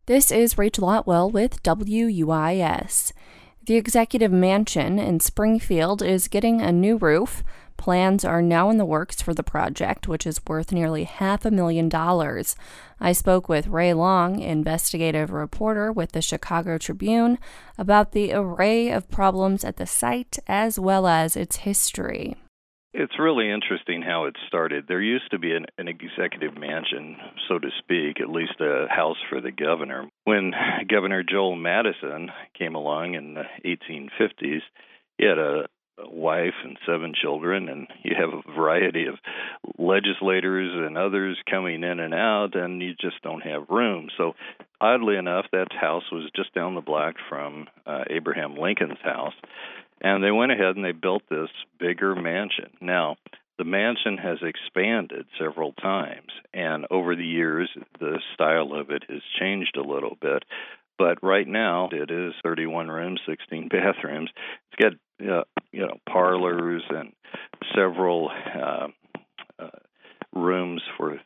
This is Rachel Otwell with WUIS. The Executive Mansion in Springfield is getting a new roof. Plans are now in the works for the project, which is worth nearly $500,000. I spoke with Ray Long, investigative reporter with the Chicago Tribune, about the array of problems at the site as well as its history. It's really interesting how it started. There used to be an executive mansion, so to speak, at least a house for the governor. When Governor Joel Madison came along in the 1850s, he had a wife and 7 children, and you have a variety of legislators and others coming in and out, and you just don't have room. So oddly enough, that house was just down the block from Abraham Lincoln's house. And they went ahead and they built this bigger mansion. Now, the mansion has expanded several times, and over the years, the style of it has changed a little bit. But right now, it is 31 rooms, 16 bathrooms. It's got parlors and several rooms for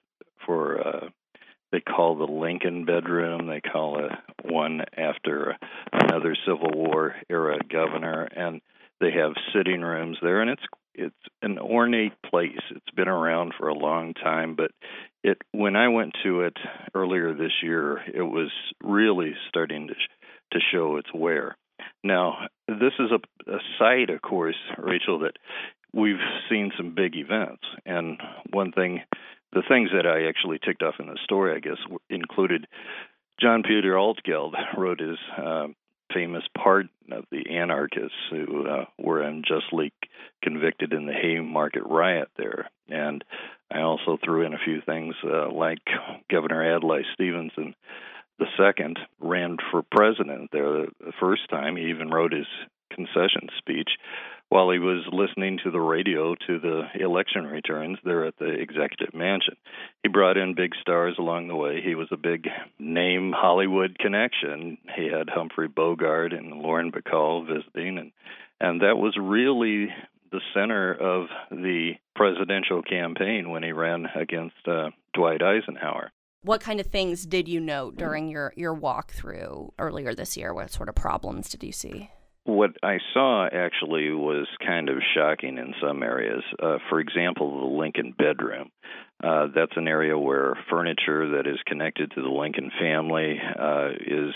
they call the Lincoln bedroom. They call it one after another Civil War era governor, and they have sitting rooms there. And it's an ornate place. It's been around for a long time, but when I went to it earlier this year, it was really starting to show its wear. Now, this is a site, of course, Rachel, that we've seen some big events, and the things that I actually ticked off in the story, I guess, included John Peter Altgeld wrote his famous part of the anarchists who were unjustly convicted in the Haymarket riot there. And I also threw in a few things like Governor Adlai Stevenson II ran for president there the first time. He even wrote his concession speech while he was listening to the radio to the election returns there at the Executive Mansion. He brought in big stars along the way. He was a big name Hollywood connection. He had Humphrey Bogart and Lauren Bacall visiting, and that was really the center of the presidential campaign when he ran against Dwight Eisenhower. What kind of things did you note during your walkthrough earlier this year? What sort of problems did you see? What I saw actually was kind of shocking in some areas. For example, the Lincoln bedroom. That's an area where furniture that is connected to the Lincoln family is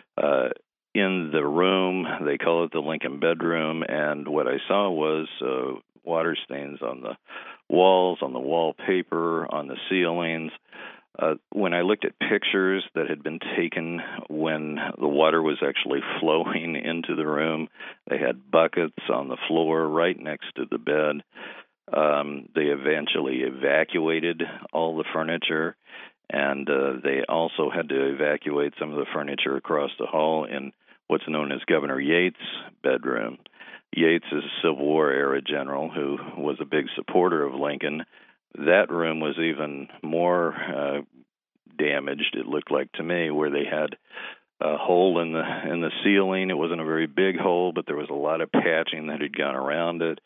in the room. They call it the Lincoln bedroom. And what I saw was water stains on the walls, on the wallpaper, on the ceilings. When I looked at pictures that had been taken when the water was actually flowing into the room, they had buckets on the floor right next to the bed. They eventually evacuated all the furniture, and they also had to evacuate some of the furniture across the hall in what's known as Governor Yates' bedroom. Yates is a Civil War era general who was a big supporter of Lincoln. That room was even more damaged, it looked like to me, where they had a hole in the ceiling. It wasn't a very big hole, but there was a lot of patching that had gone around it.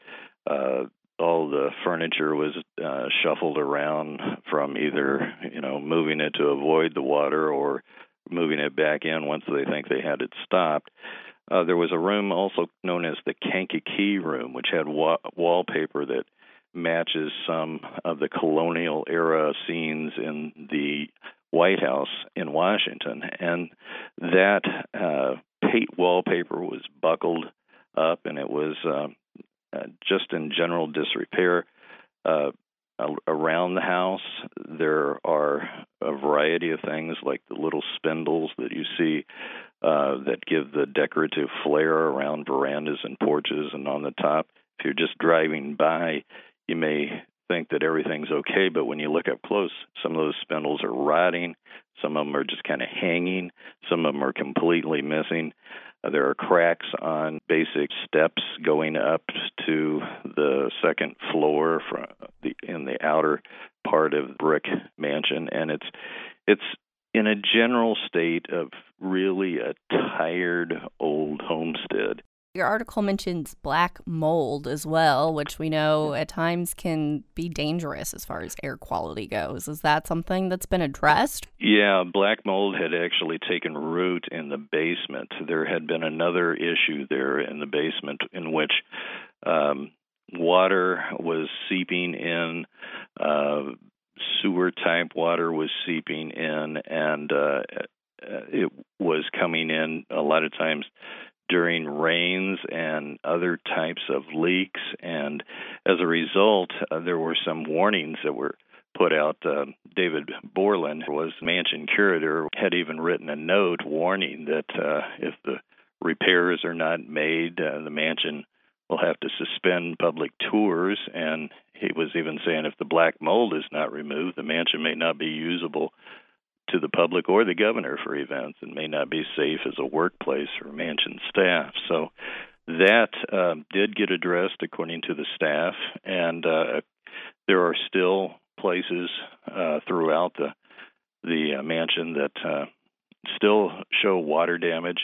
All the furniture was shuffled around from either moving it to avoid the water or moving it back in once they think they had it stopped. There was a room also known as the Kankakee room, which had wallpaper that matches some of the colonial era scenes in the White House in Washington. And that wallpaper was buckled up, and it was just in general disrepair. Around the house, there are a variety of things like the little spindles that you see that give the decorative flair around verandas and porches and on the top. If you're just driving by, you may think that everything's okay, but when you look up close, some of those spindles are rotting, some of them are just kind of hanging, some of them are completely missing. There are cracks on basic steps going up to the second floor in the outer part of the brick mansion, and it's in a general state of really a tired old homestead. Your article mentions black mold as well, which we know at times can be dangerous as far as air quality goes. Is that something that's been addressed? Yeah, black mold had actually taken root in the basement. There had been another issue there in the basement in which water was seeping in, sewer-type water was seeping in, and it was coming in a lot of times during rains and other types of leaks. And as a result, there were some warnings that were put out. David Borland was mansion curator, had even written a note warning that if the repairs are not made, the mansion will have to suspend public tours. And he was even saying if the black mold is not removed, the mansion may not be usable to the public or the governor for events and may not be safe as a workplace for mansion staff. So that did get addressed according to the staff, and there are still places throughout the mansion that still show water damage.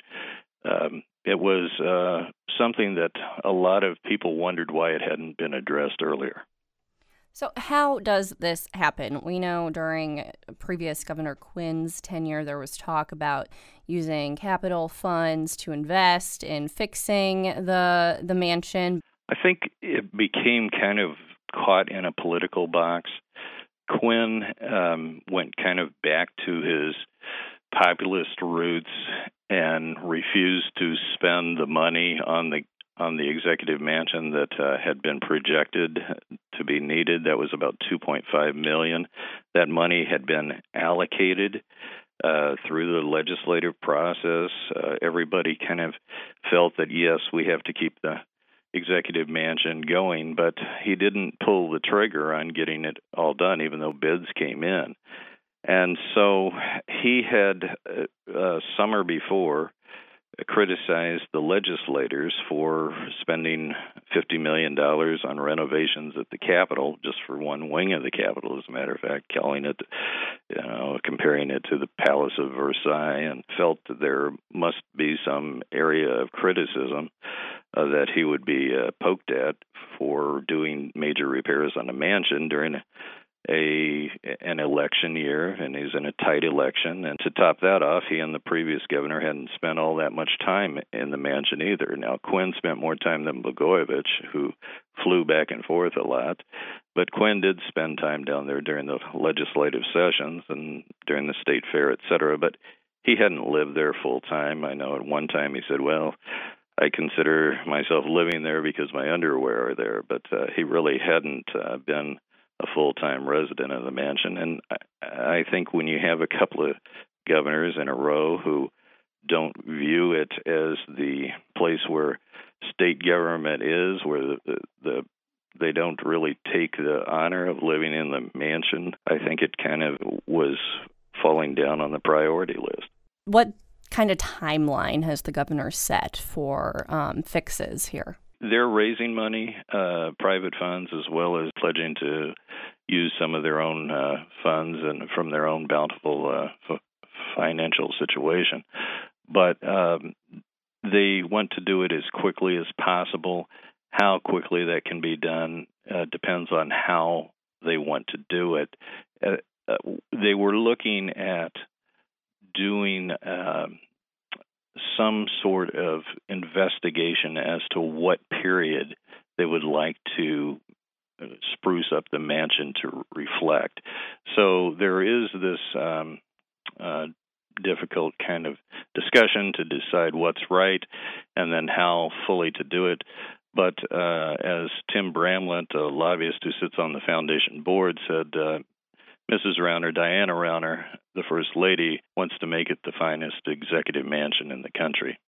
It was something that a lot of people wondered why it hadn't been addressed earlier. So how does this happen? We know during previous Governor Quinn's tenure, there was talk about using capital funds to invest in fixing the mansion. I think it became kind of caught in a political box. Quinn went kind of back to his populist roots and refused to spend the money on the executive mansion that had been projected to be needed. That was about $2.5 million. That money had been allocated through the legislative process. Everybody kind of felt that, yes, we have to keep the executive mansion going, but he didn't pull the trigger on getting it all done, even though bids came in. And so he had, summer before, criticized the legislators for spending $50 million on renovations at the Capitol, just for one wing of the Capitol, as a matter of fact, calling it, comparing it to the Palace of Versailles, and felt that there must be some area of criticism that he would be poked at for doing major repairs on a mansion during an election year, and he's in a tight election. And to top that off, he and the previous governor hadn't spent all that much time in the mansion either. Now, Quinn spent more time than Blagojevich, who flew back and forth a lot. But Quinn did spend time down there during the legislative sessions and during the state fair, et cetera. But he hadn't lived there full time. I know at one time he said, well, I consider myself living there because my underwear are there. But he really hadn't been a full-time resident of the mansion. And I think when you have a couple of governors in a row who don't view it as the place where state government is, where they don't really take the honor of living in the mansion, I think it kind of was falling down on the priority list. What kind of timeline has the governor set for fixes here? They're raising money, private funds, as well as pledging to use some of their own funds and from their own bountiful financial situation. But they want to do it as quickly as possible. How quickly that can be done depends on how they want to do it. They were looking at doing some sort of investigation as to what period they would like to spruce up the mansion to reflect. So there is this difficult kind of discussion to decide what's right and then how fully to do it. But as Tim Bramlett, a lobbyist who sits on the foundation board, said, Mrs. Rauner, Diana Rauner, the First Lady, wants to make it the finest executive mansion in the country.